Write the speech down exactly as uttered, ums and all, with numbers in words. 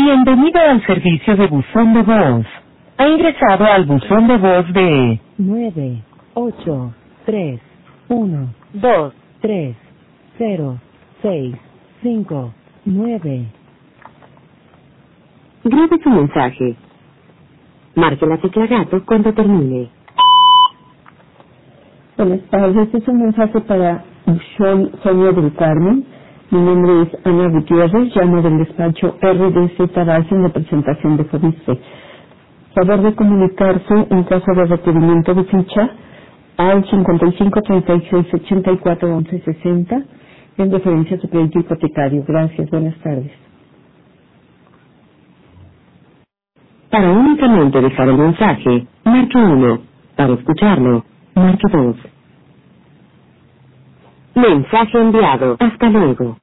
Bienvenido al servicio de buzón de voz. Ha ingresado al buzón de voz de nueve ocho tres uno dos tres cero seis cinco nueve. Grabe su mensaje. Marque la tecla gato cuando termine. Buenas tardes, este es un mensaje para Ushol Sonia del Carmen. Mi nombre es Ana Gutiérrez, llamo del despacho R D Z Base de presentación de Fobiste. Favor de comunicarse en caso de requerimiento de ficha al cincuenta y cinco treinta y seis ochenta y cuatro once sesenta en referencia a su crédito hipotecario. Gracias, buenas tardes. Para únicamente dejar el mensaje, marque uno. Para escucharlo, marque dos. Mensaje enviado. Hasta luego.